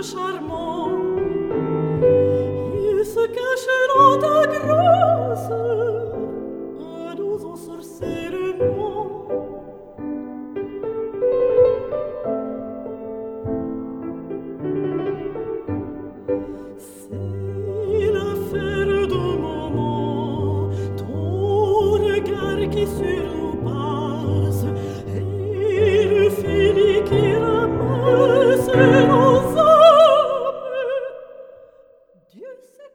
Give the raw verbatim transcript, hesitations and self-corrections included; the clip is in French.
charmant. Il se cache dans ta grâce, à nous ensorcellements. C'est l'affaire d'un moment, ton regard qui sur nous passe, et le fil qui ramasse nos âmes. Dieu sait